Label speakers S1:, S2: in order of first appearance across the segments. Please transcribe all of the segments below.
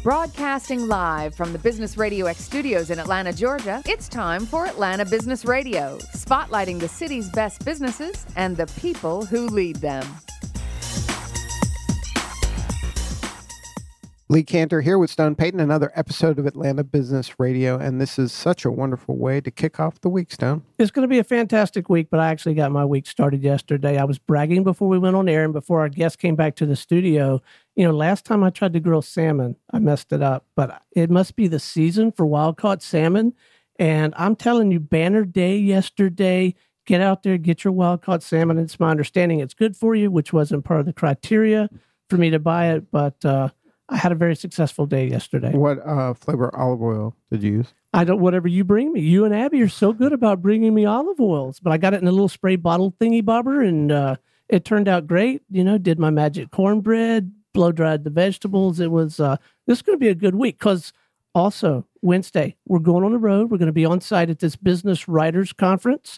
S1: Broadcasting live from the Business Radio X studios in Atlanta, Georgia, it's time for Atlanta Business Radio, spotlighting the city's best businesses and the people who lead them.
S2: Lee Cantor here with Stone Payton, another episode of Atlanta Business Radio, and this is such a wonderful way to kick off the week, Stone.
S3: It's going to be a fantastic week, but I actually got my week started yesterday. I was bragging before we went on air and before our guest came back to the studio. You know, last time I tried to grill salmon, I messed it up, but it must be the season for wild-caught salmon, and I'm telling you, banner day yesterday. Get out there, get your wild-caught salmon. It's my understanding it's good for you, which wasn't part of the criteria for me to buy it, but I had a very successful day yesterday.
S2: What flavor olive oil did you use?
S3: Whatever you bring me. You and Abby are so good about bringing me olive oils, but I got it in a little spray bottle thingy bobber, and it turned out great. You know, did my magic cornbread, blow dried the vegetables. It was, this is going to be a good week because also Wednesday, we're going on the road. We're going to be on site at this Business Writers Conference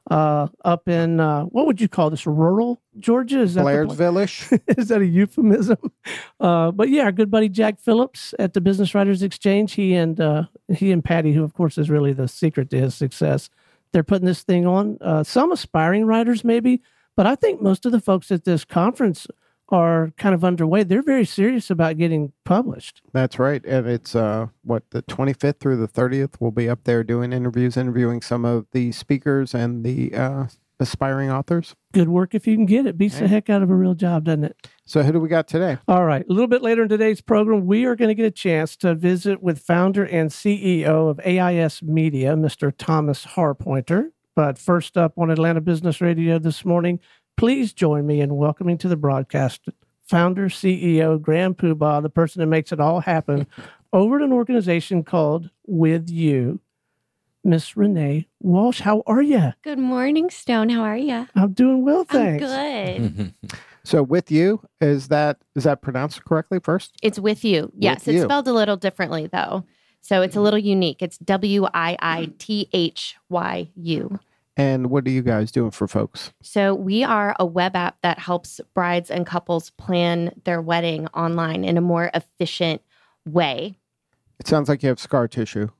S3: up in, what would you call this, rural Georgia? Is that
S2: Blairsville-ish?
S3: Is that a euphemism? But yeah, our good buddy Jack Phillips at the Business Writers Exchange, he and Patty, who of course is really the secret to his success, they're putting this thing on. Some aspiring writers maybe, but I think most of the folks at this conference are kind of underway. They're very serious about getting published.
S2: That's right. And it's, the 25th through the 30th, we'll be up there doing interviewing some of the speakers and the aspiring authors.
S3: Good work if you can get it. Beats the heck out of a real job, doesn't it?
S2: So who do we got today?
S3: All right. A little bit later in today's program, we are going to get a chance to visit with founder and CEO of AIS Media, Mr. Thomas Harpointer. But first up on Atlanta Business Radio this morning, please join me in welcoming to the broadcast founder, CEO, Grand Poobah, the person that makes it all happen, over at an organization called With You, Miss Renee Walsh. How are you?
S4: Good morning, Stone. How are you?
S3: I'm doing well, thanks.
S4: I'm good.
S2: So With You, is that pronounced correctly first?
S4: It's With You. Yes,
S2: With
S4: it's
S2: You.
S4: spelled a little differently, though. So it's a little unique. It's WIITHYU.
S2: And what are you guys doing for folks?
S4: So we are a web app that helps brides and couples plan their wedding online in a more efficient way.
S2: It sounds like you have scar tissue.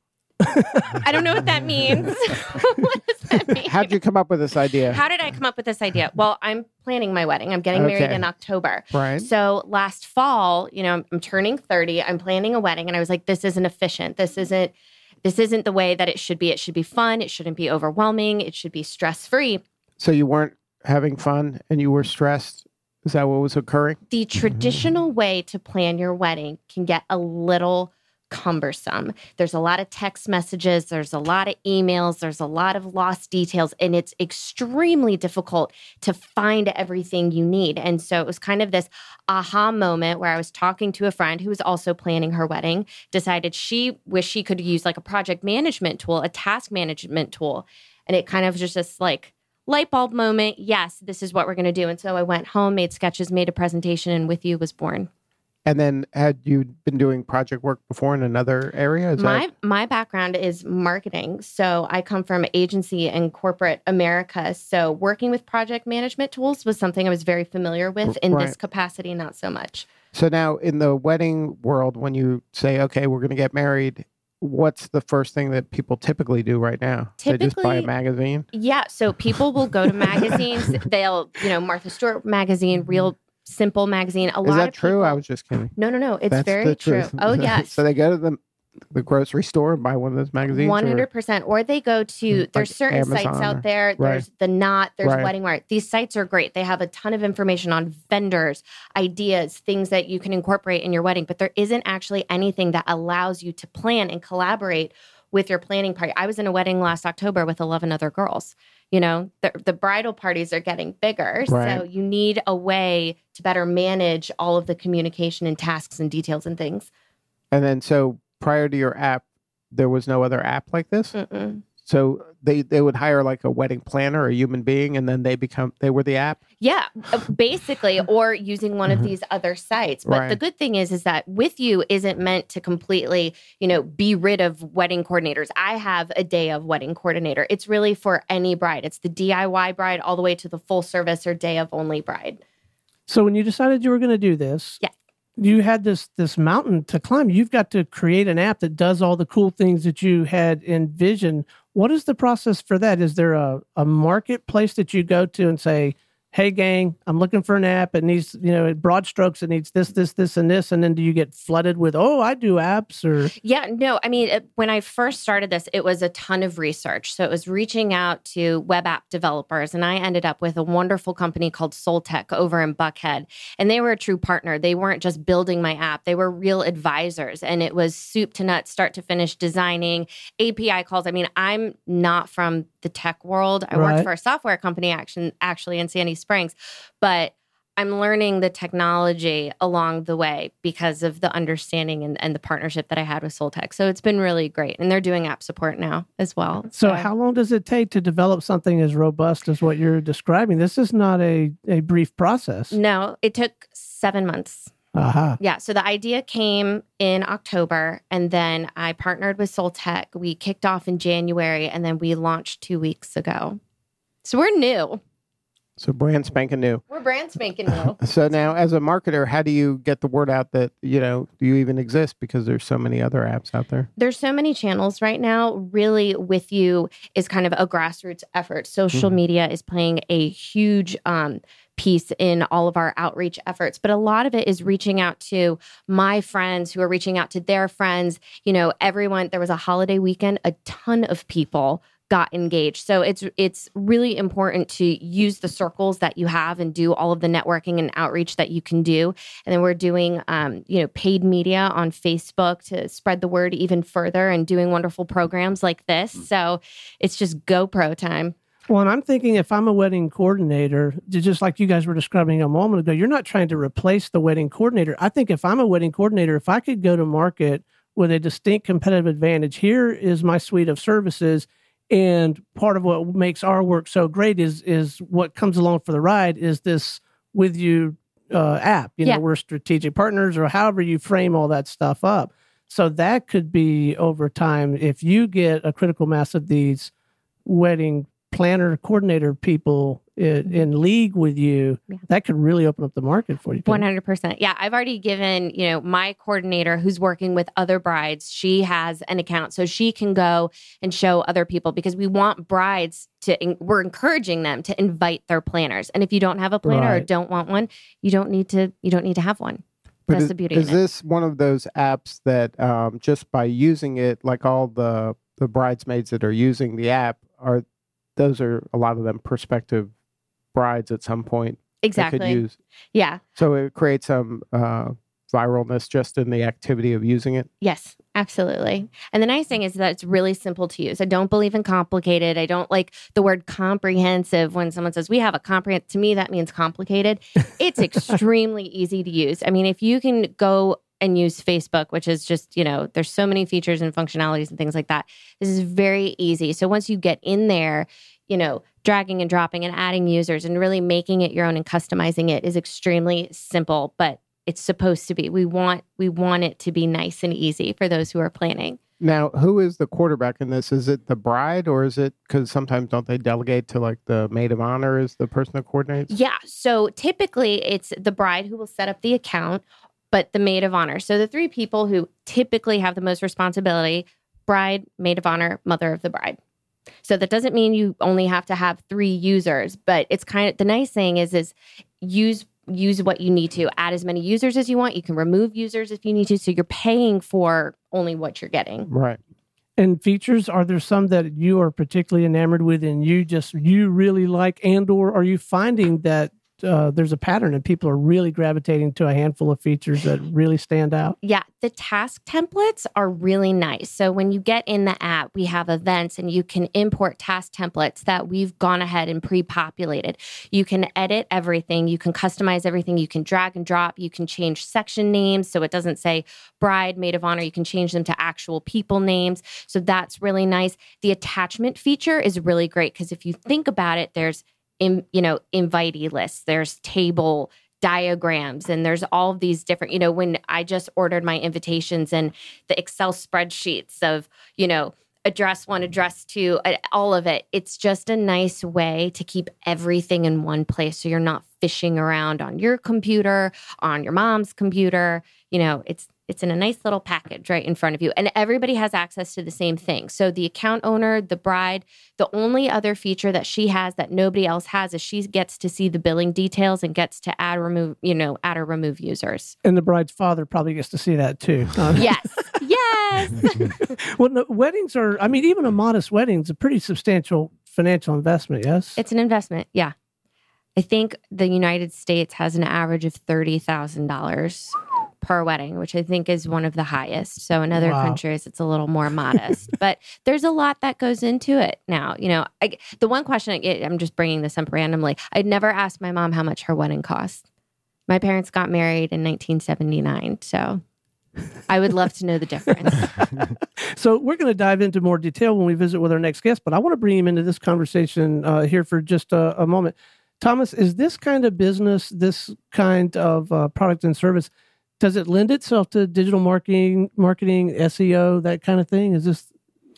S4: I don't know what that means. What does that mean?
S2: How'd you come up with this idea?
S4: How did I come up with this idea? Well, I'm planning my wedding. I'm getting married in October.
S2: Right.
S4: So last fall, you know, I'm turning 30. I'm planning a wedding. And I was like, this isn't efficient. This isn't the way that it should be. It should be fun. It shouldn't be overwhelming. It should be stress-free.
S2: So you weren't having fun and you were stressed? Is that what was occurring?
S4: The traditional way to plan your wedding can get a little cumbersome. There's a lot of text messages. There's a lot of emails. There's a lot of lost details. And it's extremely difficult to find everything you need. And so it was kind of this aha moment where I was talking to a friend who was also planning her wedding, decided she wished she could use like a project management tool, a task management tool. And it kind of just this like light bulb moment. Yes, this is what we're going to do. And so I went home, made sketches, made a presentation, and With You was born.
S2: And then had you been doing project work before in another area?
S4: My background is marketing. So I come from agency and corporate America. So working with project management tools was something I was very familiar with. In this capacity, not so much.
S2: So now in the wedding world, when you say, okay, we're going to get married, what's the first thing that people typically do right now? They just buy a magazine?
S4: Yeah. So people will go to magazines. They'll, Martha Stewart magazine, Real Simple magazine.
S2: Is that true? I was just kidding.
S4: No. It's very true. Oh, yes.
S2: So they go to the grocery store and buy one of those magazines?
S4: 100%. Or they go to, there's certain
S2: Amazon
S4: sites out there. There's The Knot, there's Wedding Mart. These sites are great. They have a ton of information on vendors, ideas, things that you can incorporate in your wedding. But there isn't actually anything that allows you to plan and collaborate with your planning party. I was in a wedding last October with 11 other girls. You know, the bridal parties are getting bigger.
S2: Right.
S4: So you need a way to better manage all of the communication and tasks and details and things.
S2: And then, so prior to your app, there was no other app like this?
S4: Mm-mm.
S2: So they would hire like a wedding planner, a human being, and then they were the app?
S4: Yeah, basically, or using one of these other sites. But the good thing is that With You isn't meant to completely, be rid of wedding coordinators. I have a day of wedding coordinator. It's really for any bride. It's the DIY bride all the way to the full service or day of only bride.
S3: So when you decided you were going to do this, you had this mountain to climb. You've got to create an app that does all the cool things that you had envisioned. What is the process for that? Is there a marketplace that you go to and say, hey, gang, I'm looking for an app. It needs, broad strokes, it needs this, this, this, and this. And then do you get flooded with, oh, I do apps or?
S4: Yeah, no, I mean, when I first started this, it was a ton of research. So it was reaching out to web app developers. And I ended up with a wonderful company called Soltech over in Buckhead. And they were a true partner. They weren't just building my app. They were real advisors. And it was soup to nuts, start to finish designing, API calls. I mean, I'm not from the tech world. I worked for a software company actually in Sandy Springs, but I'm learning the technology along the way because of the understanding and the partnership that I had with Soltech. So it's been really great. And they're doing app support now as well.
S3: So how long does it take to develop something as robust as what you're describing? This is not a brief process.
S4: No, it took 7 months. Yeah. So the idea came in October, and then I partnered with Soltech. We kicked off in January, and then we launched 2 weeks ago. So we're new.
S2: So brand spanking new.
S4: We're brand spanking new.
S2: So now, as a marketer, how do you get the word out that, do you even exist? Because there's so many other apps out there.
S4: There's so many channels right now. Really, With You is kind of a grassroots effort. Social media is playing a huge piece in all of our outreach efforts. But a lot of it is reaching out to my friends who are reaching out to their friends. Everyone, there was a holiday weekend, a ton of people got engaged. So it's really important to use the circles that you have and do all of the networking and outreach that you can do. And then we're doing, paid media on Facebook to spread the word even further and doing wonderful programs like this. So it's just GoPro time.
S3: Well, and I'm thinking if I'm a wedding coordinator, just like you guys were describing a moment ago, you're not trying to replace the wedding coordinator. I think if I'm a wedding coordinator, if I could go to market with a distinct competitive advantage, here is my suite of services. And part of what makes our work so great is what comes along for the ride is this With You app. We're strategic partners, or however you frame all that stuff up. So that could be over time. If you get a critical mass of these wedding planner, coordinator people in league with you, that could really open up the market for you.
S4: 100%. Yeah, I've already given, my coordinator who's working with other brides, she has an account so she can go and show other people, because we want brides we're encouraging them to invite their planners. And if you don't have a planner or don't want one, you don't need to have one. That's the beauty of it.
S2: Is this one of those apps that just by using it, like all the bridesmaids that are using the app, those are a lot of them prospective brides at some point?
S4: Exactly.
S2: Could use.
S4: Yeah.
S2: So it creates some viralness just in the activity of using it?
S4: Yes, absolutely. And the nice thing is that it's really simple to use. I don't believe in complicated. I don't like the word comprehensive. When someone says we have a comprehensive, to me, that means complicated. It's extremely easy to use. I mean, if you can go and use Facebook, which is just, there's so many features and functionalities and things like that. This is very easy. So once you get in there, dragging and dropping and adding users and really making it your own and customizing it is extremely simple, but it's supposed to be. We want it to be nice and easy for those who are planning.
S2: Now, who is the quarterback in this? Is it the bride, or is it, because sometimes don't they delegate to like the maid of honor as the person that coordinates?
S4: Yeah. So typically it's the bride who will set up the account, but the maid of honor. So the three people who typically have the most responsibility: bride, maid of honor, mother of the bride. So that doesn't mean you only have to have 3 users, but it's kind of, the nice thing is use what you need to. Add as many users as you want. You can remove users if you need to. So you're paying for only what you're getting.
S2: Right.
S3: And features, are there some that you are particularly enamored with and you really like, and/or are you finding that there's a pattern and people are really gravitating to a handful of features that really stand out?
S4: Yeah, the task templates are really nice. So when you get in the app, we have events and you can import task templates that we've gone ahead and pre-populated. You can edit everything. You can customize everything. You can drag and drop. You can change section names so it doesn't say bride, maid of honor. You can change them to actual people names. So that's really nice. The attachment feature is really great because if you think about it, there's invitee lists, there's table diagrams, and there's all of these different, when I just ordered my invitations and the Excel spreadsheets of, address 1, address 2, all of it. It's just a nice way to keep everything in one place. So you're not fishing around on your computer, on your mom's computer. It's in a nice little package right in front of you. And everybody has access to the same thing. So the account owner, the bride, the only other feature that she has that nobody else has is she gets to see the billing details and gets to add or remove users.
S3: And the bride's father probably gets to see that too.
S4: Yes. Yes.
S3: Well, no, weddings are, even a modest wedding is a pretty substantial financial investment, yes?
S4: It's an investment. Yeah. I think the United States has an average of $30,000 per wedding, which I think is one of the highest. So in other countries, it's a little more modest, but there's a lot that goes into it now. The one question I'm just bringing this up randomly. I'd never asked my mom how much her wedding cost. My parents got married in 1979. So I would love to know the difference.
S3: So we're going to dive into more detail when we visit with our next guest, but I want to bring him into this conversation here for just a moment. Thomas, is this kind of business, this kind of product and service, does it lend itself to digital marketing, SEO, that kind of thing? Is this?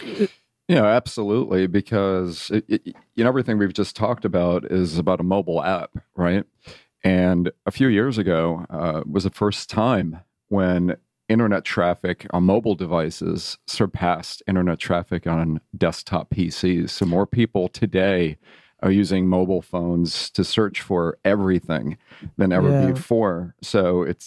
S5: Absolutely, because everything we've just talked about is about a mobile app, right? And a few years ago was the first time when internet traffic on mobile devices surpassed internet traffic on desktop PCs. So more people today are using mobile phones to search for everything than ever before. So it's,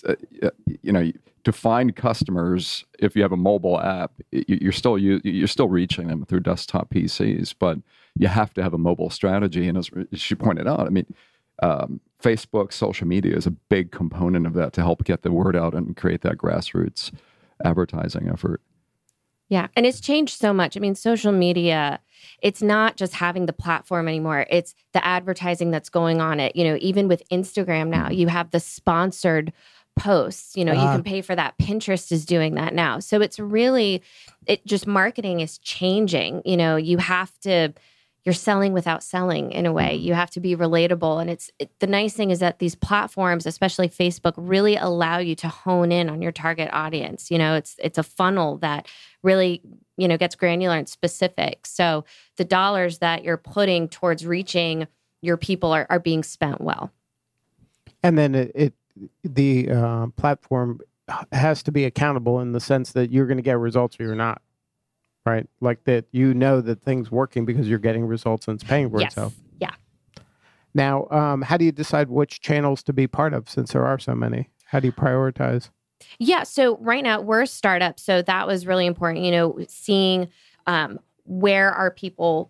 S5: to find customers, if you have a mobile app, you're still reaching them through desktop PCs, but you have to have a mobile strategy. And as she pointed out, Facebook, social media is a big component of that to help get the word out and create that grassroots advertising effort.
S4: Yeah. And it's changed so much. Social media, it's not just having the platform anymore. It's the advertising that's going on it. Even with Instagram now, you have the sponsored posts, you can pay for that. Pinterest is doing that now. So it's really, marketing is changing. You're selling without selling in a way. You have to be relatable. And the nice thing is that these platforms, especially Facebook, really allow you to hone in on your target audience. It's a funnel that really, gets granular and specific. So the dollars that you're putting towards reaching your people are being spent well.
S2: And then the platform has to be accountable in the sense that you're going to get results or you're not. Right? Like that, that things working because you're getting results and it's paying for itself.
S4: Yeah.
S2: Now, how do you decide which channels to be part of since there are so many? How do you prioritize?
S4: Yeah. So right now we're a startup. So that was really important, seeing where are people,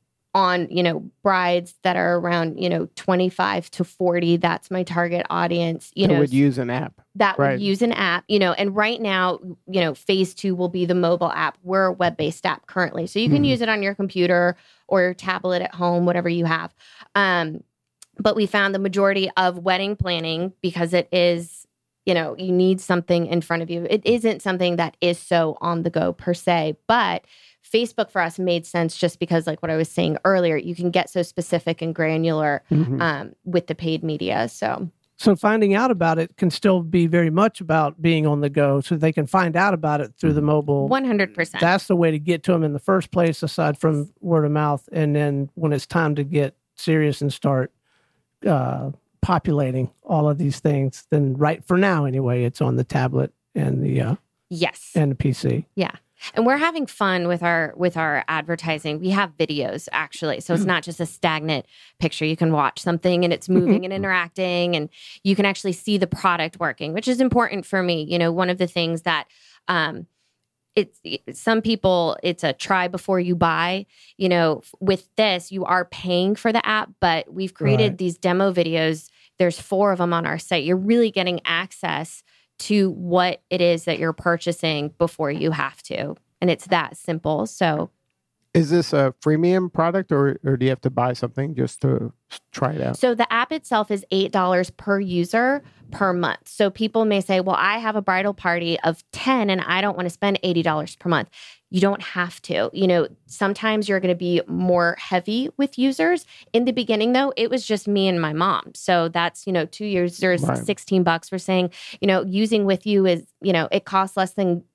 S4: on, brides that are around, 25 to 40. That's my target audience.
S2: Would use an app.
S4: Would use an app, and right now, phase 2 will be the mobile app. We're a web-based app currently. So you can use it on your computer or your tablet at home, whatever you have. But we found the majority of wedding planning, because it is, you need something in front of you. It isn't something that is so on the go per se, but Facebook for us made sense just because, like what I was saying earlier, you can get so specific and granular with the paid media. So
S3: finding out about it can still be very much about being on the go, so they can find out about it through the mobile.
S4: 100%.
S3: That's the way to get to them in the first place, aside from word of mouth. And then when it's time to get serious and start populating all of these things, then right for now anyway, it's on the tablet and the
S4: yes
S3: and the PC.
S4: Yeah. And we're having fun with our advertising. We have videos, actually. So it's not just a stagnant picture. You can watch something and it's moving and interacting, and you can actually see the product working, which is important for me. One of the things that some people, it's a try before you buy. With this, you are paying for the app, but we've created these demo videos. There's 4 of them on our site. You're really getting access to what it is that you're purchasing before you have to. And it's that simple. So
S2: is this a freemium product or do you have to buy something just to try it out?
S4: So the app itself is $8 per user per month. So people may say, well, I have a bridal party of 10 and I don't want to spend $80 per month. You don't have to. Sometimes you're going to be more heavy with users. In the beginning, though, it was just me and my mom. So that's, 2 users, $16. We're saying, using with you is, it costs less than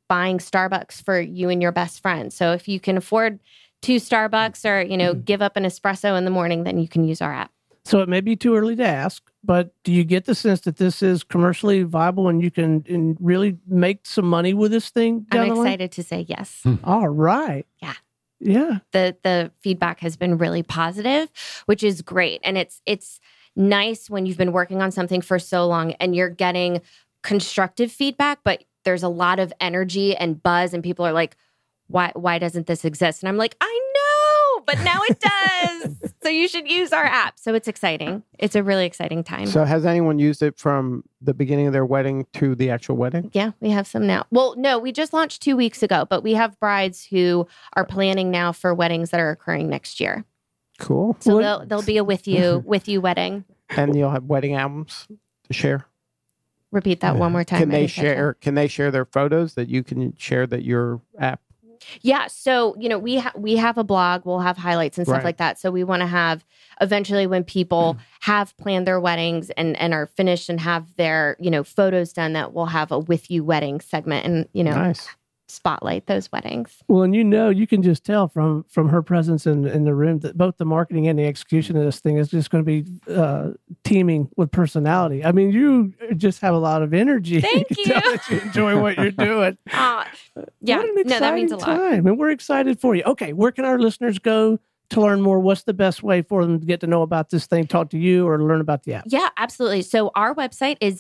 S4: buying Starbucks for you and your best friend. So if you can afford 2 Starbucks or, give up an espresso in the morning, then you can use our app.
S3: So it may be too early to ask, but do you get the sense that this is commercially viable and you can really make some money with this thing down
S4: I'm
S3: the line?
S4: excited to say yes.
S3: All right.
S4: Yeah.
S3: Yeah.
S4: The feedback has been really positive, which is great. And it's nice when you've been working on something for so long and you're getting constructive feedback, but there's a lot of energy and buzz and people are like, why doesn't this exist? And I'm like, I know, but now it does. So you should use our app. So it's exciting. It's a really exciting time.
S2: So has anyone used it from the beginning of their wedding to the actual wedding?
S4: Yeah, we have some now. Well, no, we just launched 2 weeks ago, but we have brides who are planning now for weddings that are occurring next year.
S2: Cool.
S4: So there'll be a with you wedding.
S2: And you'll have wedding albums to share.
S4: Repeat that one more time.
S2: Can they share their photos that you can share that your app?
S4: Yeah. So, we have a blog, we'll have highlights and stuff like that. So we want to have eventually when people have planned their weddings and are finished and have their, photos done, that we'll have a with you wedding segment and,
S2: Nice.
S4: spotlight those weddings.
S3: Well, and you can just tell from her presence in the room that both the marketing and the execution of this thing is just going to be teeming with personality. I mean, you just have a lot of energy.
S4: Thank
S3: you. Can tell that you enjoy what you're doing.
S4: Yeah,
S3: what an exciting
S4: that means a lot.
S3: time. And we're excited for you. Okay, where can our listeners go to learn more? What's the best way for them to get to know about this thing, talk to you, or learn about the app?
S4: Yeah, absolutely. So our website is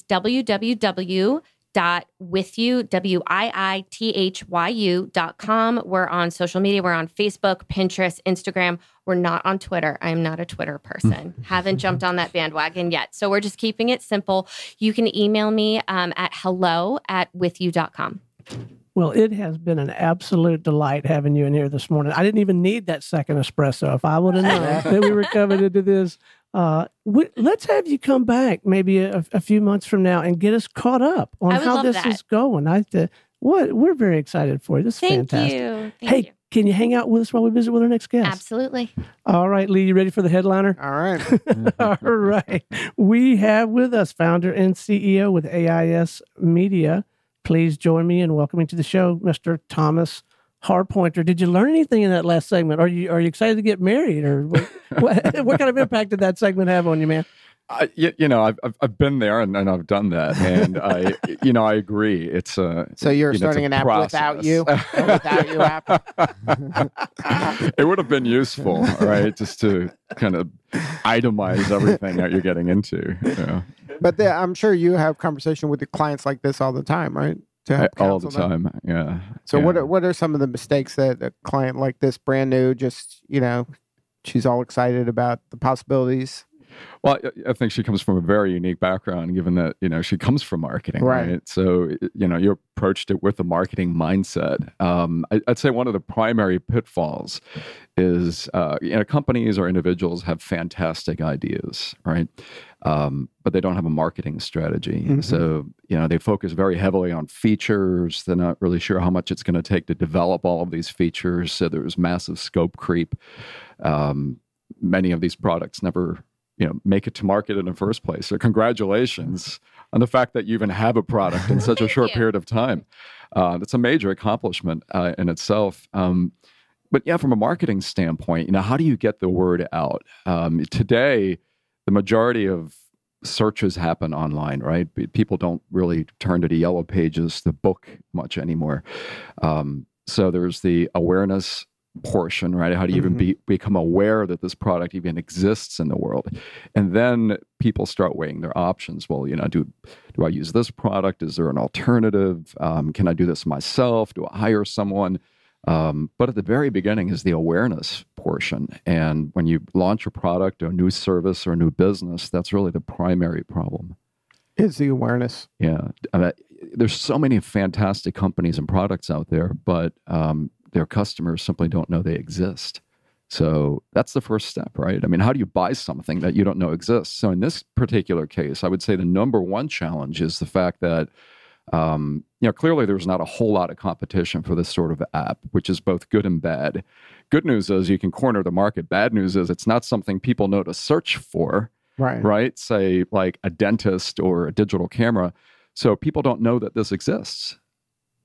S4: www.withyu.com. We're on social media. We're on Facebook, Pinterest, Instagram. We're not on Twitter. I'm not a Twitter person. Haven't jumped on that bandwagon yet. So we're just keeping it simple. You can email me at hello@withyu.com.
S3: Well, it has been an absolute delight having you in here this morning. I didn't even need that second espresso. If I would have known that we were coming into this, let's have you come back maybe a few months from now and get us caught up on how this is going. We're very excited for you. This is fantastic.
S4: Thank you.
S3: Can you hang out with us while we visit with our next guest?
S4: Absolutely.
S3: All right, Lee, you ready for the headliner?
S2: All right.
S3: All right. We have with us founder and CEO with AIS Media. Please join me in welcoming to the show, Mr. Thomas Harpointer. Did you learn anything in that last segment? Are you excited to get married, or what kind of impact did that segment have on you, man?
S5: I've been there and I've done that, and I agree. It's so
S2: you're starting an app without you, app.
S5: It would have been useful, right? Just to kind of itemize everything that you're getting into.
S2: But I'm sure you have conversation with your clients like this all the time, right?
S5: All the time, yeah.
S2: So what are some of the mistakes that a client like this, brand new, just she's all excited about the possibilities?
S5: Well, I think she comes from a very unique background, given that, she comes from marketing, right? So, you approached it with a marketing mindset. I'd say one of the primary pitfalls is, companies or individuals have fantastic ideas, right? But they don't have a marketing strategy. Mm-hmm. So, they focus very heavily on features. They're not really sure how much it's going to take to develop all of these features. So there's massive scope creep. Many of these products never make it to market in the first place. So congratulations on the fact that you even have a product in such a short period of time. That's a major accomplishment in itself. But yeah, from a marketing standpoint, how do you get the word out? Today, the majority of searches happen online, right? People don't really turn to the yellow pages, the book much anymore. So there's the awareness portion, right? How do you even become aware that this product even exists in the world? And then people start weighing their options. Well, do I use this product? Is there an alternative? Can I do this myself? Do I hire someone? But at the very beginning is the awareness portion. And when you launch a product or a new service or a new business, that's really the primary problem.
S2: Is the awareness.
S5: Yeah. There's so many fantastic companies and products out there, but their customers simply don't know they exist. So that's the first step, right? I mean, how do you buy something that you don't know exists? So in this particular case, I would say the number one challenge is the fact that, clearly there's not a whole lot of competition for this sort of app, which is both good and bad. Good news is you can corner the market. Bad news is it's not something people know to search for, right? Say like a dentist or a digital camera. So people don't know that this exists.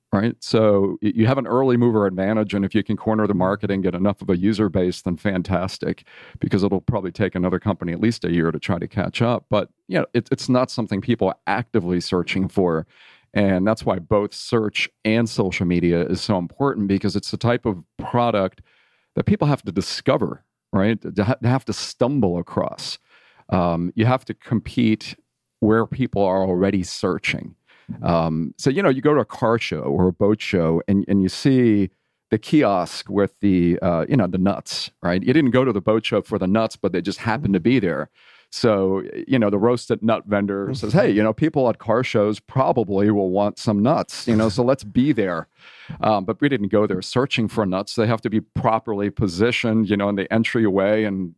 S5: right? So you have an early mover advantage, and if you can corner the market and get enough of a user base, then fantastic, because it'll probably take another company at least a year to try to catch up. But it's not something people are actively searching for. And that's why both search and social media is so important, because it's the type of product that people have to discover, right? To have to stumble across. You have to compete where people are already searching. So, you go to a car show or a boat show and you see the kiosk with the nuts, right? You didn't go to the boat show for the nuts, but they just happened to be there. So, the roasted nut vendor says, hey, people at car shows probably will want some nuts, so let's be there. But we didn't go there searching for nuts. They have to be properly positioned, in the entryway, and,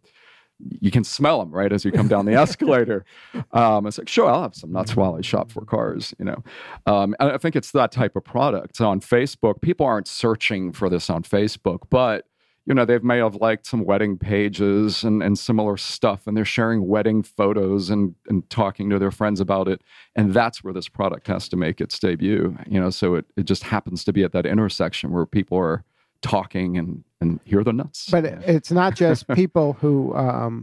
S5: you can smell them, right, as you come down the escalator. It's like, sure, I'll have some nuts while I shop for cars, And I think it's that type of product. So on Facebook, people aren't searching for this on Facebook, but they may have liked some wedding pages and similar stuff, and they're sharing wedding photos and talking to their friends about it. And that's where this product has to make its debut, so it just happens to be at that intersection where people are talking and hear the nuts.
S2: But it's not just people who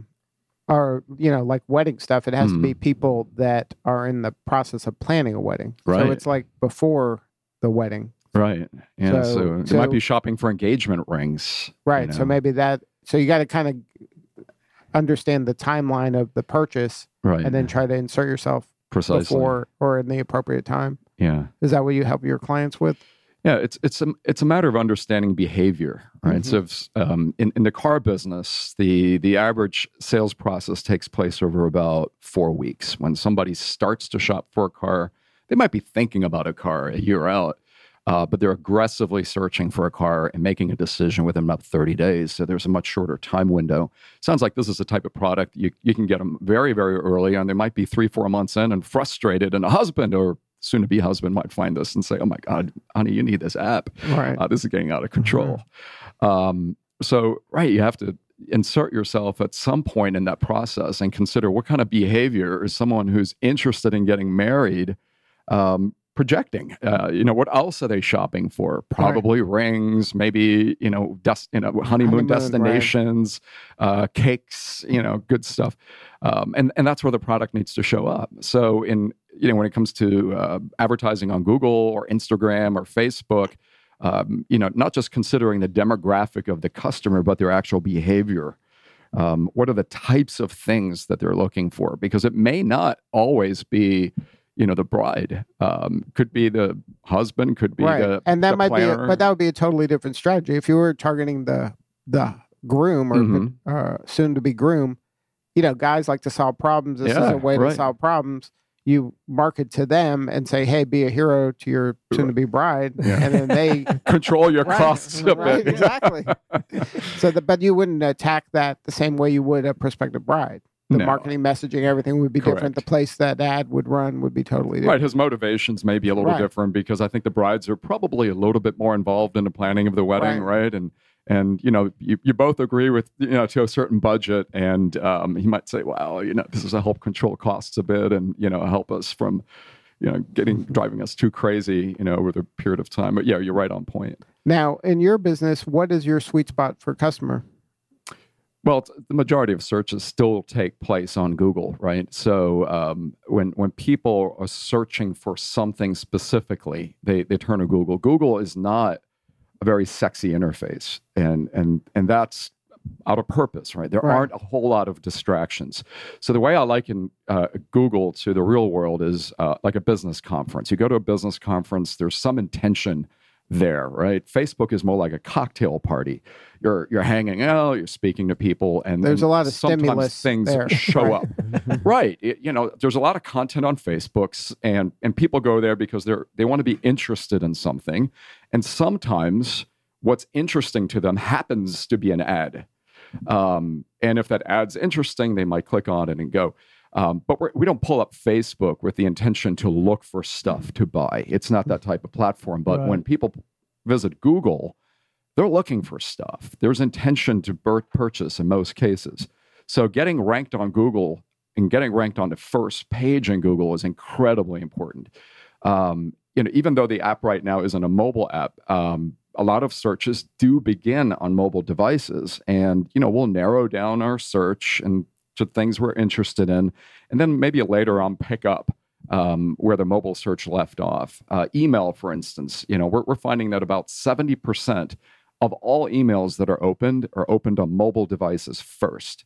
S2: are, like wedding stuff. It has to be people that are in the process of planning a wedding.
S5: Right.
S2: So it's like before the wedding.
S5: Right. Yeah. So they might be shopping for engagement rings.
S2: Right. So maybe so you got to kind of understand the timeline of the purchase,
S5: right,
S2: and then try to insert yourself
S5: precisely
S2: before or in the appropriate time.
S5: Yeah.
S2: Is that what you help your clients with?
S5: Yeah, it's a matter of understanding behavior, right? So in the car business, the average sales process takes place over about 4 weeks. When somebody starts to shop for a car, they might be thinking about a car a year out, but they're aggressively searching for a car and making a decision within about 30 days. So there's a much shorter time window. Sounds like this is the type of product you can get them very, very early, and they might be 3-4 months in and frustrated, and a husband or soon-to-be husband might find this and say, oh my God, honey, you need this app.
S2: Right.
S5: This is getting out of control. You have to insert yourself at some point in that process and consider what kind of behavior is someone who's interested in getting married projecting. What else are they shopping for? Probably rings, maybe, honeymoon destinations, cakes, good stuff. And that's where the product needs to show up. So when it comes to advertising on Google or Instagram or Facebook, not just considering the demographic of the customer, but their actual behavior. What are the types of things that they're looking for? Because it may not always be, the bride. Could be the husband, could be
S2: and that might
S5: planner.
S2: but that would be a totally different strategy. If you were targeting the groom or the soon to be groom, guys like to solve problems. This is a way to solve problems. You market to them and say, hey, be a hero to your soon-to-be bride. Yeah. And then they
S5: control your costs a bit.
S2: Exactly. But you wouldn't attack that the same way you would a prospective bride. The marketing messaging, everything would be different. The place that ad would run would be totally different.
S5: Right. His motivations may be a little different, because I think the brides are probably a little bit more involved in the planning of the wedding, right? And you both agree with, to a certain budget, and he might say, well, this is to help control costs a bit and, help us from, driving us too crazy, over the period of time. But yeah, you're right on point.
S2: Now, in your business, what is your sweet spot for customer?
S5: Well, the majority of searches still take place on Google, right? So when people are searching for something specifically, they turn to Google. Google is not a very sexy interface, and that's out of purpose, right? There aren't a whole lot of distractions. So the way I liken Google to the real world is like a business conference. You go to a business conference, there's some intention there, right? Facebook is more like a cocktail party. You're hanging out, you're speaking to people, and
S2: there's a lot of
S5: sometimes
S2: stimulus
S5: things
S2: there.
S5: show up. Right. There's a lot of content on Facebook, and people go there because they want to be interested in something. And sometimes what's interesting to them happens to be an ad. And if that ad's interesting, they might click on it and go. But we don't pull up Facebook with the intention to look for stuff to buy. It's not that type of platform. But when people visit Google, they're looking for stuff. There's intention to purchase in most cases. So getting ranked on Google and getting ranked on the first page in Google is incredibly important. even though the app right now isn't a mobile app, a lot of searches do begin on mobile devices, and we'll narrow down our search and to things we're interested in, and then maybe later on pick up where the mobile search left off. Email, for instance, we're finding that about 70% of all emails that are opened on mobile devices first.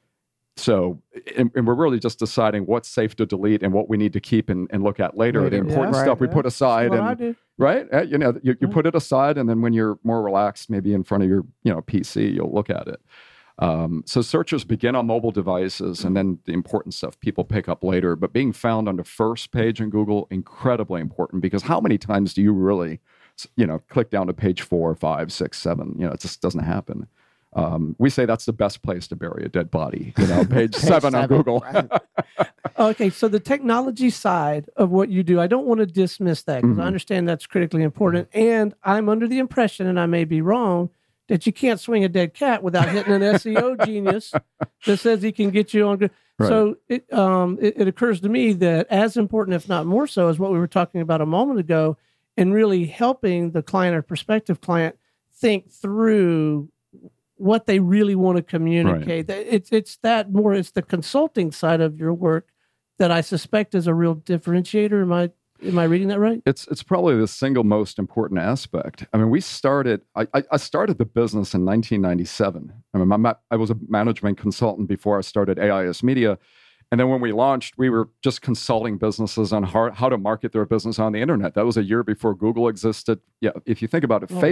S5: So, and we're really just deciding what's safe to delete and what we need to keep and look at later. The important stuff we put aside, and right, you put it aside, and then when you're more relaxed, maybe in front of your PC, you'll look at it. So searches begin on mobile devices, and then the important stuff people pick up later. But being found on the first page in Google, incredibly important, because how many times do you really, click down to page 4, 5, 6, 7? It just doesn't happen. We say that's the best place to bury a dead body. Page 7 on Google.
S3: Right. Okay, so the technology side of what you do, I don't want to dismiss that, because I understand that's critically important. And I'm under the impression, and I may be wrong, that you can't swing a dead cat without hitting an SEO genius that says he can get you on good. Right. So it occurs to me that as important, if not more so, as what we were talking about a moment ago, and really helping the client or prospective client think through what they really want to communicate. Right. It's the consulting side of your work that I suspect is a real differentiator. Am I reading that right?
S5: It's probably the single most important aspect. I mean, I started the business in 1997. I mean, I was a management consultant before I started AIS Media. And then when we launched, we were just consulting businesses on how to market their business on the internet. That was a year before Google existed. Yeah, if you think about it,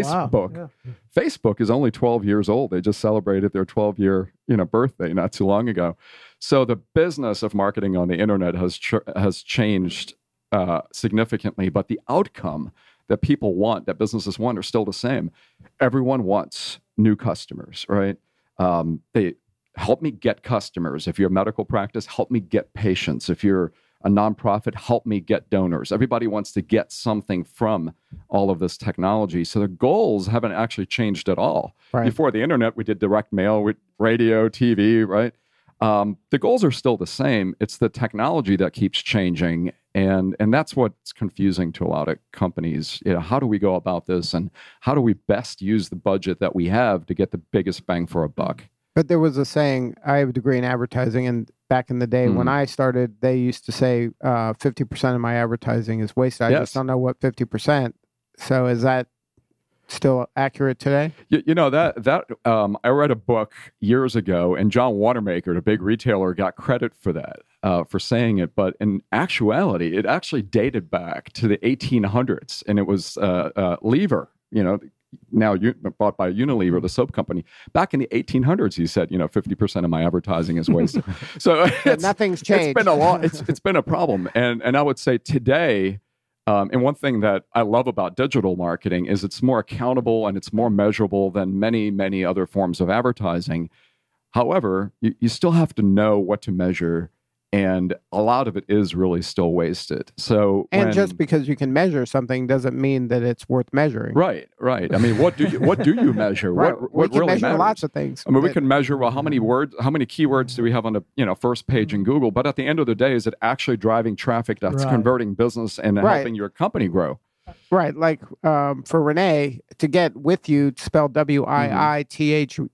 S5: Facebook is only 12 years old. They just celebrated their 12-year birthday not too long ago. So the business of marketing on the internet has changed significantly, but the outcome that people want, that businesses want, are still the same. Everyone wants new customers, right? They help me get customers. If you're a medical practice, help me get patients. If you're a nonprofit, help me get donors. Everybody wants to get something from all of this technology. So the goals haven't actually changed at all. Right. Before the internet, we did direct mail with radio, TV, right? The goals are still the same. It's the technology that keeps changing. And that's what's confusing to a lot of companies. How do we go about this, and how do we best use the budget that we have to get the biggest bang for a buck?
S2: But there was a saying, I have a degree in advertising, and back in the day when I started, they used to say 50% of my advertising is wasted. I just don't know what 50%. So is that still accurate today? I read a book years ago, and John Wanamaker, the big retailer, got credit for that, for saying it. But in actuality, it actually dated back to the 1800s, and it was Lever, now bought by Unilever, the soap company. Back in the 1800s, he said, 50% of my advertising is wasted. So nothing's changed.
S5: It's been a lot. It's been a problem, and I would say today. And one thing that I love about digital marketing is it's more accountable and it's more measurable than many, many other forms of advertising. However, you still have to know what to measure, and a lot of it is really still wasted.
S2: Just because you can measure something doesn't mean that it's worth measuring.
S5: Right. I mean, what do you measure?
S2: Right.
S5: What
S2: we can
S5: really
S2: measure
S5: matters?
S2: Lots of things.
S5: I mean, we can measure how many keywords do we have on the first page in Google, but at the end of the day, is it actually driving traffic that's converting business and helping your company grow?
S2: Right. Like for Renee, to get with you, spelled WIITH,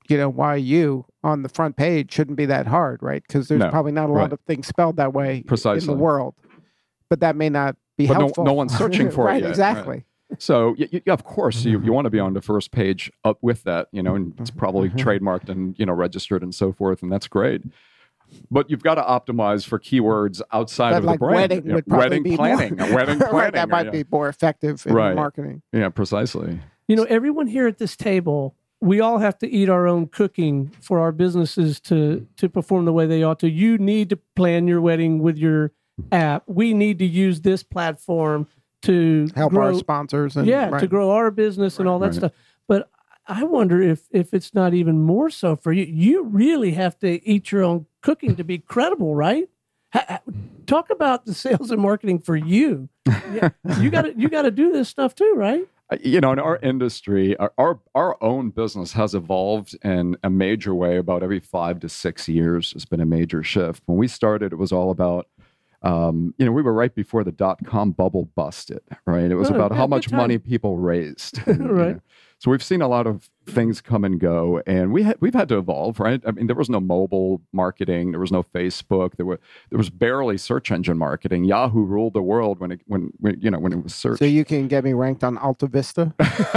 S2: YU on the front page shouldn't be that hard, right? Because there's probably not a lot of things spelled that way in the world. But that may not be helpful.
S5: No one's searching for it yet.
S2: Exactly.
S5: Right. So, of course, you want to be on the first page up with that, and it's probably trademarked and, registered and so forth, and that's great. But you've got to optimize for keywords outside of the brand.
S2: Wedding would probably be
S5: planning. Wedding planning.
S2: Right, that might be more effective in marketing.
S5: Yeah, precisely.
S3: Everyone here at this table, we all have to eat our own cooking for our businesses to perform the way they ought to. You need to plan your wedding with your app. We need to use this platform to
S2: help our sponsors. And,
S3: to grow our business and all that stuff. But I wonder if it's not even more so for you. You really have to eat your own cooking to be credible, right? Talk about the sales and marketing for you. You got to do this stuff too, right?
S5: In our industry, our own business has evolved in a major way. About every 5 to 6 years, it's been a major shift. When we started, it was all about We were right before the .com bubble busted, right? It was about how much money people raised. And,
S3: Right.
S5: So we've seen a lot of things come and go, and we've had to evolve, right? I mean, there was no mobile marketing, there was no Facebook, there was barely search engine marketing. Yahoo ruled the world when it was search.
S2: So you can get me ranked on Alta Vista?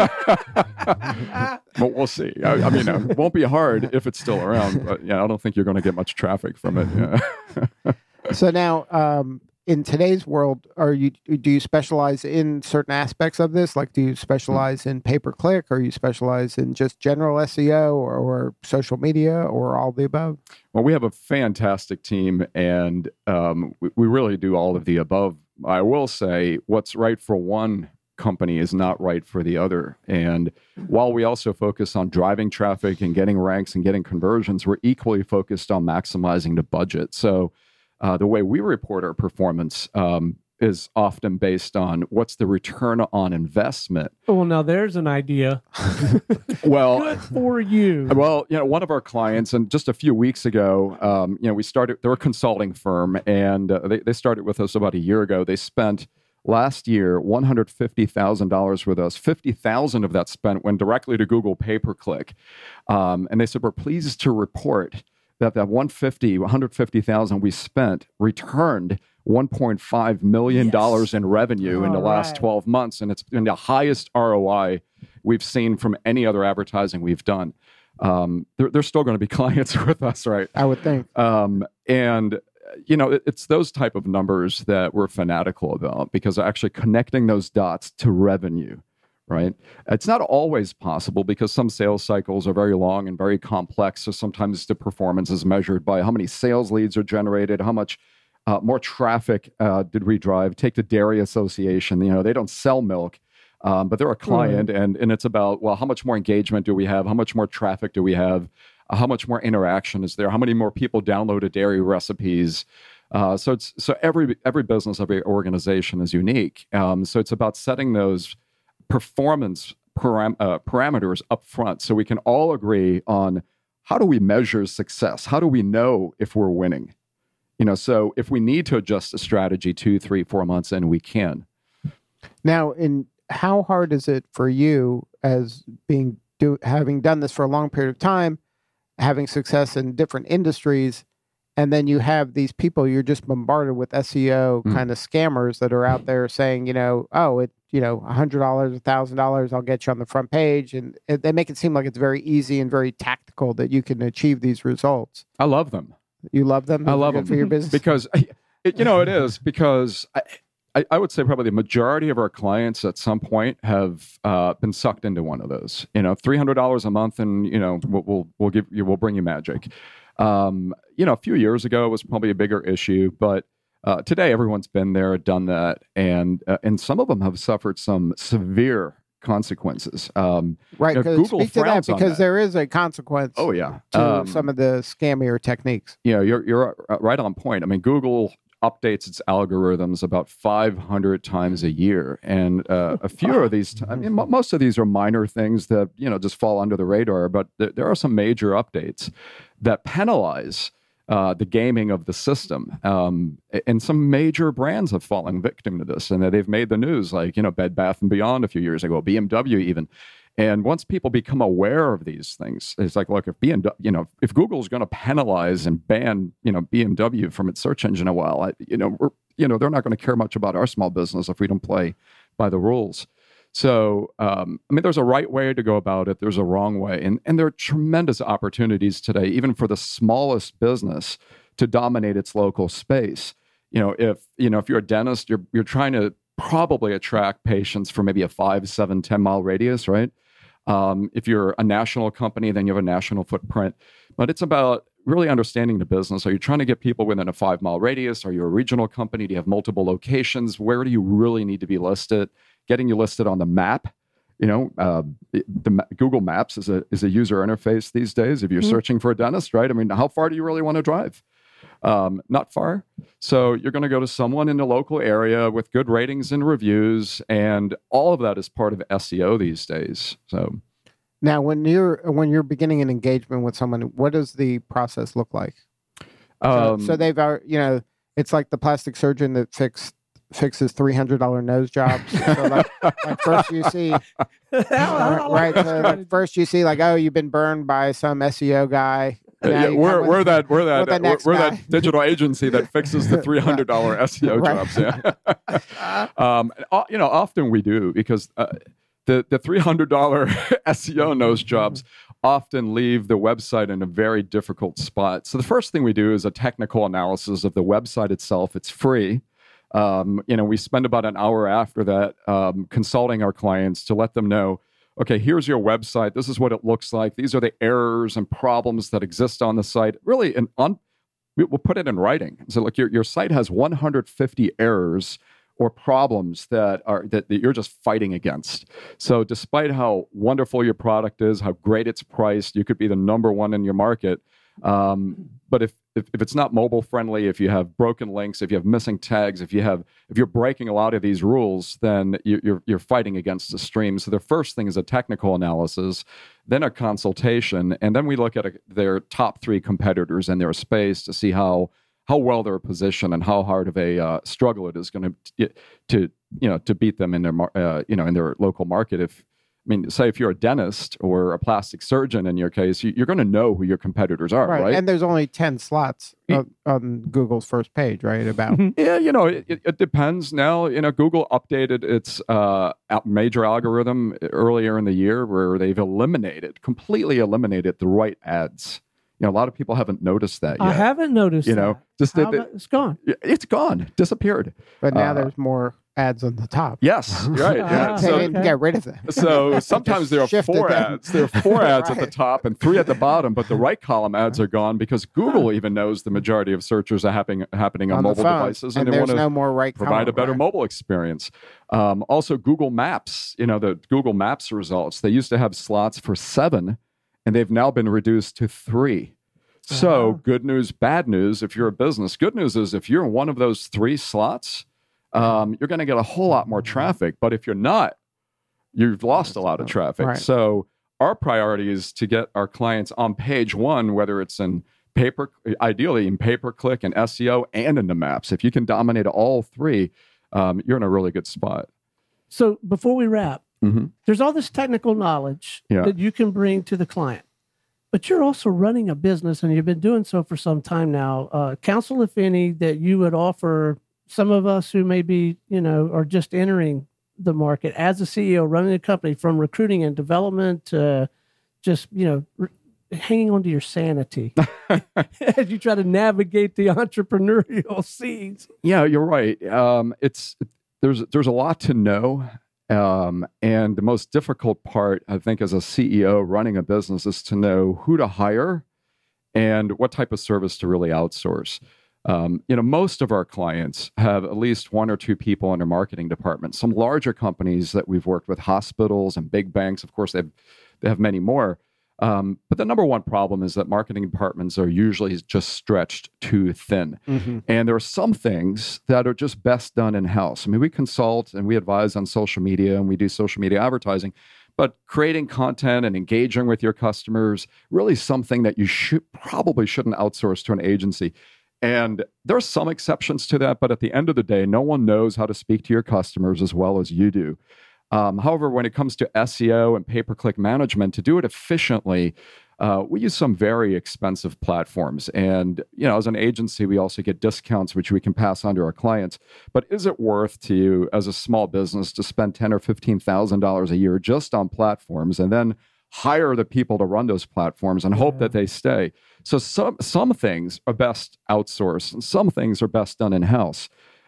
S5: Well, we'll see. I mean, it won't be hard if it's still around, but I don't think you're going to get much traffic from it. Yeah.
S2: So now, in today's world, do you specialize in certain aspects of this? Like, do you specialize in pay-per-click, or you specialize in just general SEO, or social media, or all the above?
S5: Well, we have a fantastic team, and we really do all of the above. I will say, what's right for one company is not right for the other. And while we also focus on driving traffic and getting ranks and getting conversions, we're equally focused on maximizing the budget. So the way we report our performance is often based on what's the return on investment.
S3: Well, now there's an idea.
S5: Well,
S3: Good for you.
S5: Well, one of our clients, and just a few weeks ago, we started. They're a consulting firm, and they started with us about a year ago. They spent last year $150,000 with us. $50,000 of that went directly to Google pay-per-click, and they said, we're pleased to report that $150,000 we spent returned $1.5 million in revenue in the last 12 months. And it's been the highest ROI we've seen from any other advertising we've done. They're still going to be clients with us, right?
S2: I would think.
S5: It's those type of numbers that we're fanatical about, because actually connecting those dots to revenue. Right. It's not always possible because some sales cycles are very long and very complex. So sometimes the performance is measured by how many sales leads are generated, how much more traffic did we drive. Take the Dairy Association. They don't sell milk, but they're a client, and it's about, well, how much more engagement do we have? How much more traffic do we have? How much more interaction is there? How many more people downloaded dairy recipes? So every business, every organization is unique. So it's about setting those performance parameters up front so we can all agree on how do we measure success? How do we know if we're winning? So if we need to adjust a strategy 2, 3, 4 months in, we can.
S2: Now, how hard is it for you as having done this for a long period of time, having success in different industries, and then you have these people, you're just bombarded with SEO kind of scammers that are out there saying, $100, $1,000, I'll get you on the front page. And they make it seem like it's very easy and very tactical that you can achieve these results.
S5: I love them.
S2: You love them?
S5: I love them
S2: for your business?
S5: Because, it is because I would say probably the majority of our clients at some point have been sucked into one of those. $300 a month, and we'll bring you magic. A few years ago it was probably a bigger issue, but today everyone's been there, done that, and some of them have suffered some severe consequences.
S2: Right,
S5: Google
S2: speak to that,
S5: frowns on
S2: because there is a consequence.
S5: Oh yeah,
S2: to some of the scammier techniques.
S5: You're right on point. I mean, Google updates its algorithms about 500 times a year, and a few of these, most of these are minor things that just fall under the radar, but there are some major updates that penalize the gaming of the system, and some major brands have fallen victim to this, and they've made the news, like Bed Bath & Beyond a few years ago, BMW even. And once people become aware of these things, it's like, look, if Google's going to penalize and ban, BMW from its search engine a while, they're not going to care much about our small business if we don't play by the rules. So, there's a right way to go about it. There's a wrong way. And there are tremendous opportunities today, even for the smallest business, to dominate its local space. If you're a dentist, you're trying to probably attract patients for maybe a 5, 7, 10 mile radius, right? If you're a national company, then you have a national footprint. But it's about really understanding the business. Are you trying to get people within a 5 mile radius? Are you a regional company? Do you have multiple locations? Where do you really need to be listed? Getting you listed on the map. Google Maps is a user interface these days. If you're searching for a dentist, right? How far do you really want to drive? Not far. So you're going to go to someone in the local area with good ratings and reviews, and all of that is part of SEO these days. So
S2: now, when you're beginning an engagement with someone, what does the process look like? So they've, It's like the plastic surgeon that fixes $300 nose jobs. So like first you see, right? So like first you see like, oh, you've been burned by some SEO guy.
S5: Yeah, we're that digital agency that fixes the $300 SEO jobs. Yeah. Often we do because the $300 SEO nose jobs often leave the website in a very difficult spot. So the first thing we do is a technical analysis of the website itself. It's free. We spend about an hour after that consulting our clients to let them know, okay, here's your website. This is what it looks like. These are the errors and problems that exist on the site. Really, we'll put it in writing. So, look, your site has 150 errors or problems that you're just fighting against. So, despite how wonderful your product is, how great it's priced, you could be the number one in your market. But if it's not mobile friendly, if you have broken links, if you have missing tags, if you're breaking a lot of these rules, then you're fighting against the stream. So the first thing is a technical analysis, then a consultation, and then we look at their top 3 competitors in their space to see how well they're positioned and how hard of a struggle it is going to beat them in their in their local market. Say if you're a dentist or a plastic surgeon in your case, you're going to know who your competitors are, right?
S2: And there's only 10 slots on Google's first page, right? About
S5: yeah, it depends. Now, Google updated its major algorithm earlier in the year where they've completely eliminated the right ads. A lot of people haven't noticed that yet.
S3: I haven't noticed that. It's gone.
S5: It's gone, disappeared.
S2: But now there's more ads on the top.
S5: Yes, right. Yeah. So
S2: get rid of them.
S5: So sometimes there are 4 ads. There are 4 ads at the top and 3 at the bottom, but the right column ads are gone because Google even knows the majority of searches are happening on mobile devices,
S2: and they want to
S5: provide a better mobile experience. Also, Google Maps. The Google Maps results. They used to have slots for 7, and they've now been reduced to 3. So good news, bad news. If you're a business, good news is if you're in one of those 3 slots, you're going to get a whole lot more traffic. But if you're not, you've lost a lot of traffic. Right. So our priority is to get our clients on page 1, whether it's ideally in pay-per-click and SEO and in the maps. If you can dominate all 3, you're in a really good spot.
S3: So before we wrap, there's all this technical knowledge that you can bring to the client. But you're also running a business, and you've been doing so for some time now. Counsel, if any, that you would offer some of us who maybe, are just entering the market as a CEO, running a company, from recruiting and development to just, hanging on to your sanity as you try to navigate the entrepreneurial seas.
S5: Yeah, you're right. There's a lot to know. And the most difficult part, I think, as a CEO running a business is to know who to hire and what type of service to really outsource. Most of our clients have at least 1 or 2 people in their marketing department. Some larger companies that we've worked with, hospitals and big banks, of course, they have many more. But the number one problem is that marketing departments are usually just stretched too thin. And there are some things that are just best done in-house. We consult and we advise on social media, and we do social media advertising. But creating content and engaging with your customers, really something that you probably shouldn't outsource to an agency. And there are some exceptions to that, but at the end of the day, no one knows how to speak to your customers as well as you do. However, when it comes to SEO and pay-per-click management, to do it efficiently, we use some very expensive platforms. And, as an agency, we also get discounts, which we can pass on to our clients. But is it worth to you as a small business to spend $10,000 or $15,000 a year just on platforms and then hire the people to run those platforms and hope that they stay? So some things are best outsourced and some things are best done in-house.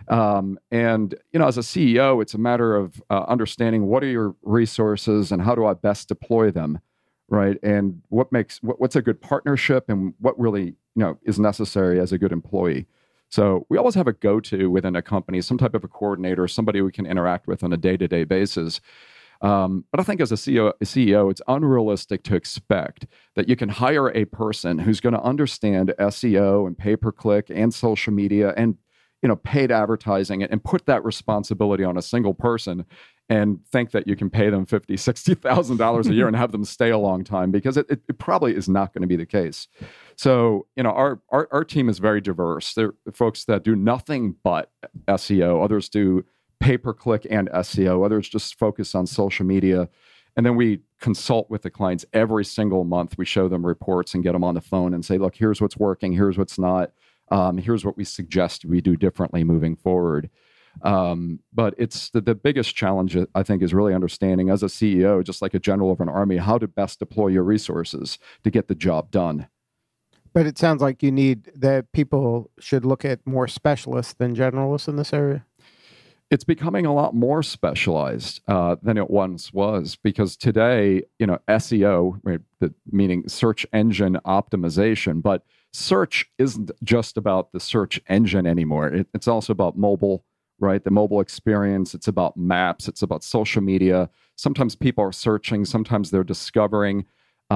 S5: And, as a CEO, it's a matter of understanding what are your resources and how do I best deploy them, right? And what's a good partnership and what really, is necessary as a good employee. So we always have a go-to within a company, some type of a coordinator, somebody we can interact with on a day-to-day basis. But I think as a CEO, it's unrealistic to expect that you can hire a person who's going to understand SEO and pay-per-click and social media and paid advertising and put that responsibility on a single person and think that you can pay them $50,000, $60,000 a year and have them stay a long time, because it probably is not going to be the case. So, our team is very diverse. There are folks that do nothing but SEO. Others do pay-per-click and SEO. Others just focus on social media. And then we consult with the clients every single month. We show them reports and get them on the phone and say, look, here's what's working. Here's what's not. Here's what we suggest we do differently moving forward. But it's the biggest challenge, I think, is really understanding as a CEO, just like a general of an army, how to best deploy your resources to get the job done.
S2: But it sounds like you need that people should look at more specialists than generalists in this area.
S5: It's becoming a lot more specialized than it once was, because today, SEO, right, meaning search engine optimization, but search isn't just about the search engine anymore. It's also about mobile, right? The mobile experience. It's about maps. It's about social media. Sometimes people are searching. Sometimes they're discovering.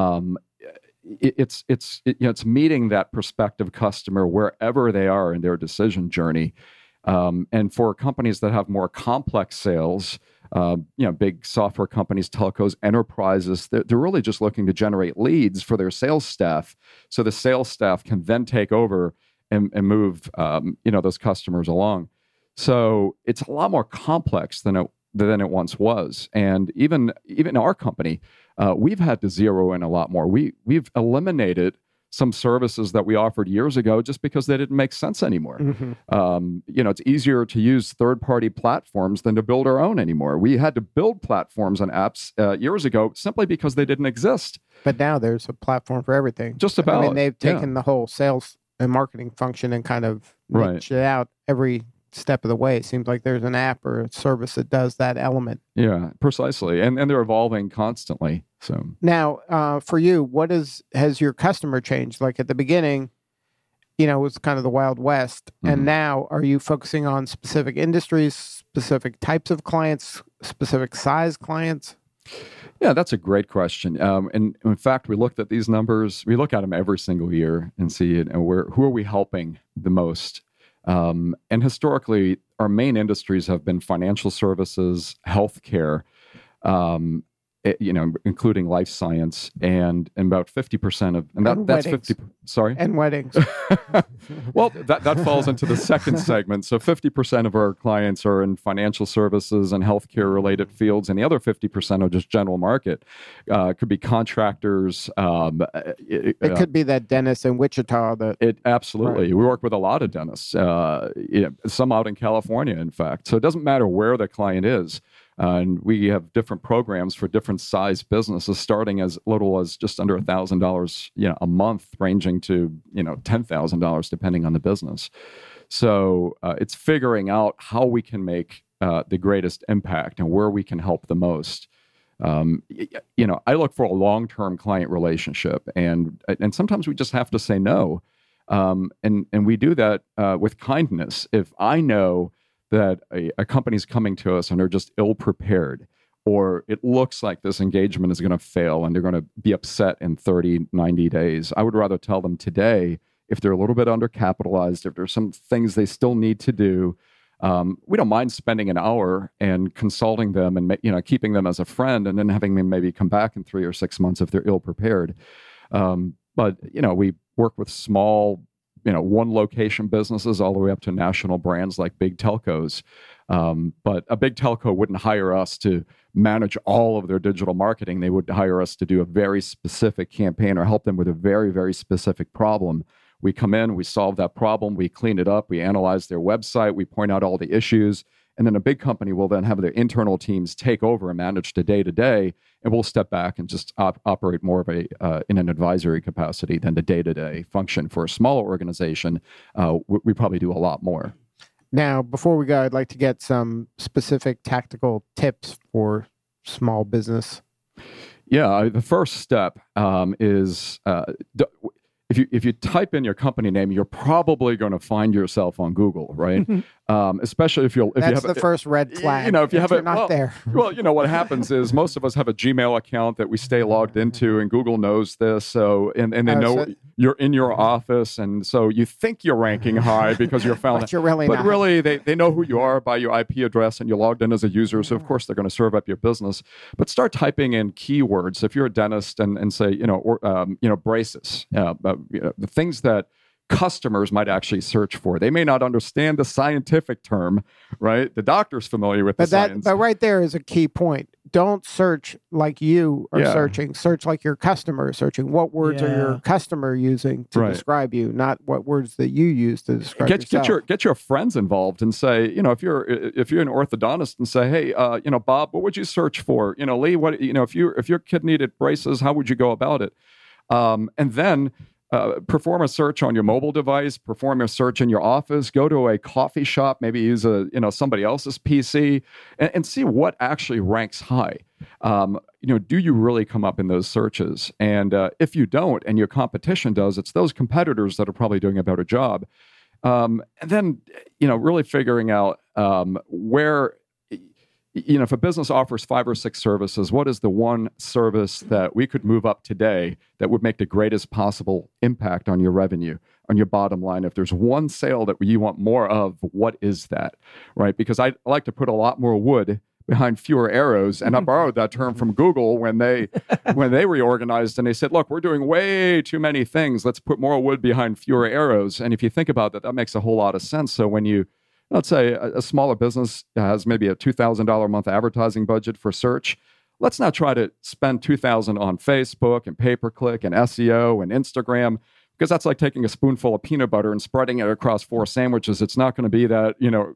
S5: It's meeting that prospective customer wherever they are in their decision journey. And for companies that have more complex sales, big software companies, telcos, enterprises, they're really just looking to generate leads for their sales staff, so the sales staff can then take over and move those customers along. So it's a lot more complex than it once was. And even our company, we've had to zero in a lot more. We've eliminated some services that we offered years ago just because they didn't make sense anymore. Mm-hmm. It's easier to use third-party platforms than to build our own anymore. We had to build platforms and apps years ago simply because they didn't exist.
S2: But now there's a platform for everything.
S5: Just about.
S2: I mean, they've taken the whole sales and marketing function and kind of niched it out every step of the way. It seems like there's an app or a service that does that element.
S5: Yeah, precisely. And they're evolving constantly. So
S2: now, for you, has your customer changed? Like at the beginning, it was kind of the Wild West. Mm-hmm. And now are you focusing on specific industries, specific types of clients, specific size clients?
S5: Yeah, that's a great question. And in fact, we looked at these numbers. We look at them every single year and see it, and who are we helping the most? And historically, our main industries have been financial services, healthcare, including life science, and about 50% of, that's 50. Sorry,
S2: and weddings.
S5: Well, that falls into the second segment. So 50% of our clients are in financial services and healthcare related fields, and the other 50% are just general market. Could be contractors.
S2: It could be that dentist in Wichita.
S5: Absolutely. Right. We work with a lot of dentists. Some out in California, in fact. So it doesn't matter where the client is. And we have different programs for different size businesses, starting as little as just under $1,000, a month, ranging to $10,000 depending on the business. So it's figuring out how we can make the greatest impact and where we can help the most. I look for a long-term client relationship, and sometimes we just have to say no, and we do that with kindness. If I know that a company's coming to us and they're just ill-prepared, or it looks like this engagement is going to fail and they're going to be upset in 30, 90 days, I would rather tell them today, if they're a little bit undercapitalized, if there's some things they still need to do, we don't mind spending an hour and consulting them and keeping them as a friend, and then having them maybe come back in 3 or 6 months if they're ill-prepared. But we work with small, one location businesses all the way up to national brands like big telcos. But a big telco wouldn't hire us to manage all of their digital marketing. They would hire us to do a very specific campaign or help them with a very, very specific problem. We come in, we solve that problem, we clean it up, we analyze their website, we point out all the issues, and then a big company will then have their internal teams take over and manage the day-to-day, and we'll step back and just operate more of in an advisory capacity than the day-to-day function. For a smaller organization, we probably do a lot more.
S2: Now, before we go, I'd like to get some specific tactical tips for small business.
S5: Yeah, the first step is if you type in your company name, you're probably going to find yourself on Google, right? especially if you
S2: That's
S5: have
S2: the first red flag.
S5: if you have
S2: you're not there.
S5: Well, what happens is most of us have a Gmail account that we stay logged into, and Google knows this. So and they know you're in your office, and so you think you're ranking high because you're found.
S2: But you're really
S5: but
S2: not.
S5: really, they know who you are by your IP address, and you're logged in as a user. So of course they're going to serve up your business. But start typing in keywords. If you're a dentist and say braces, the things that customers might actually search for. They may not understand the scientific term, right? The doctor's familiar with the science.
S2: But right there is a key point. Don't search like you are searching. Search like your customer is searching. What words are your customer using to describe you, not what words that you use to describe yourself.
S5: Get your friends involved and say, if you're an orthodontist and say, hey, Bob, what would you search for? Lee, what if your kid needed braces, how would you go about it? And then perform a search on your mobile device, perform a search in your office, go to a coffee shop, maybe use somebody else's PC and see what actually ranks high. Do you really come up in those searches? And if you don't and your competition does, it's those competitors that are probably doing a better job. And then, really figuring out where, if a business offers 5 or 6 services, what is the one service that we could move up today that would make the greatest possible impact on your revenue, on your bottom line? If there's one sale that you want more of, what is that, right? Because I like to put a lot more wood behind fewer arrows. And I borrowed that term from Google when they reorganized and they said, look, we're doing way too many things. Let's put more wood behind fewer arrows. And if you think about that, that makes a whole lot of sense. So when let's say a smaller business has maybe a $2,000 a month advertising budget for search. Let's not try to spend $2,000 on Facebook and pay-per-click and SEO and Instagram, because that's like taking a spoonful of peanut butter and spreading it across 4 sandwiches. It's not going to be that,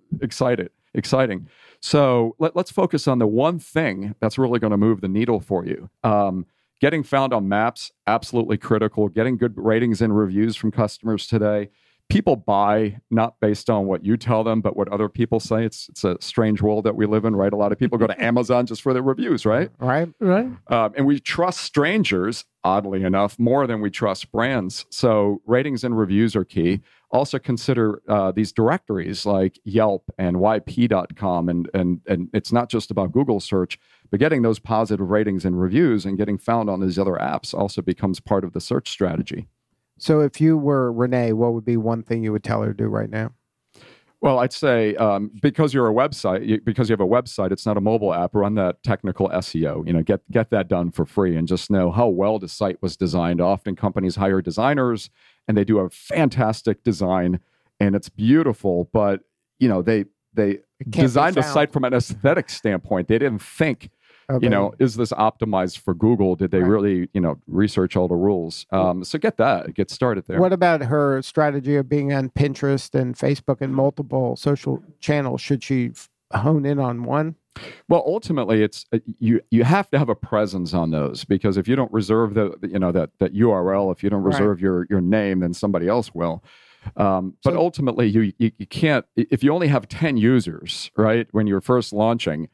S5: exciting. So let's focus on the one thing that's really going to move the needle for you. Getting found on maps, absolutely critical. Getting good ratings and reviews from customers today. People buy not based on what you tell them, but what other people say. It's a strange world that we live in, right? A lot of people go to Amazon just for their reviews, right?
S2: Right.
S5: And we trust strangers, oddly enough, more than we trust brands. So ratings and reviews are key. Also consider these directories like Yelp and YP.com. And it's not just about Google search, but getting those positive ratings and reviews and getting found on these other apps also becomes part of the search strategy.
S2: So if you were Renee, what would be one thing you would tell her to do right now?
S5: Well, I'd say because you have a website, it's not a mobile app, run that technical SEO. Get that done for free and just know how well the site was designed. Often companies hire designers and they do a fantastic design and it's beautiful, but they designed the site from an aesthetic standpoint. They didn't think, is this optimized for Google? Did they really, research all the rules? So get started there.
S2: What about her strategy of being on Pinterest and Facebook and multiple social channels? Should she hone in on one?
S5: Well, ultimately, it's you have to have a presence on those, because if you don't reserve that URL, if you don't reserve your name, then somebody else will. But ultimately, you can't, if you only have 10 users, right, when you're first launching,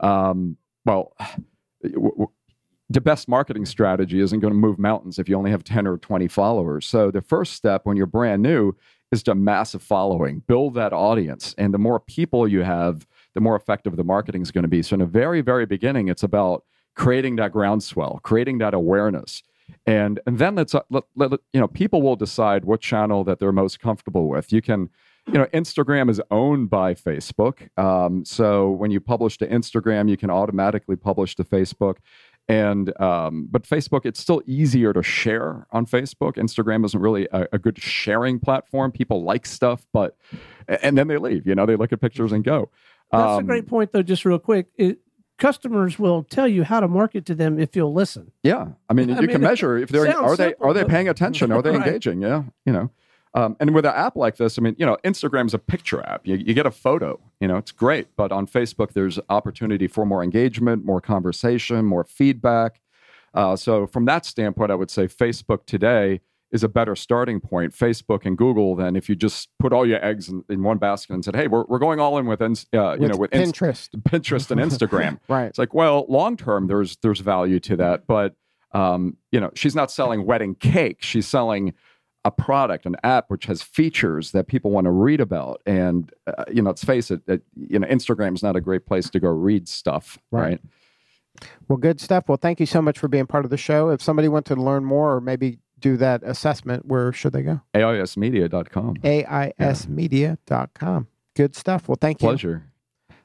S5: the best marketing strategy isn't going to move mountains if you only have 10 or 20 followers. So the first step when you're brand new is to amass a following, build that audience. And the more people you have, the more effective the marketing is going to be. So in the very, very beginning, it's about creating that groundswell, creating that awareness. And then people will decide what channel that they're most comfortable with. You can, Instagram is owned by Facebook. So when you publish to Instagram, you can automatically publish to Facebook. And but Facebook, it's still easier to share on Facebook. Instagram isn't really a good sharing platform. People like stuff, and then they leave. They look at pictures and go.
S3: That's a great point, though. Just real quick, customers will tell you how to market to them if you'll listen.
S5: Yeah, you can measure if are they paying attention? Are they engaging? Yeah, And with an app like this, Instagram's a picture app. You get a photo, it's great. But on Facebook, there's opportunity for more engagement, more conversation, more feedback. So from that standpoint, I would say Facebook today is a better starting point, Facebook and Google, than if you just put all your eggs in one basket and said, hey, we're going all in with
S2: Pinterest.
S5: Pinterest and Instagram.
S2: Right.
S5: It's like, well, long term, there's value to that. But, she's not selling wedding cake. She's selling a product, an app, which has features that people want to read about. And, let's face it, Instagram is not a great place to go read stuff, right?
S2: Well, good stuff. Well, thank you so much for being part of the show. If somebody wants to learn more or maybe do that assessment, where should they go?
S5: AISmedia.com.
S2: AISmedia.com. Good stuff. Well, thank you.
S5: Pleasure.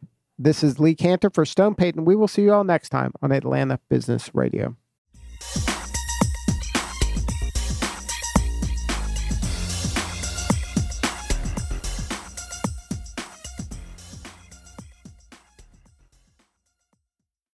S2: This is Lee Cantor for Stone Payton. We will see you all next time on Atlanta Business Radio.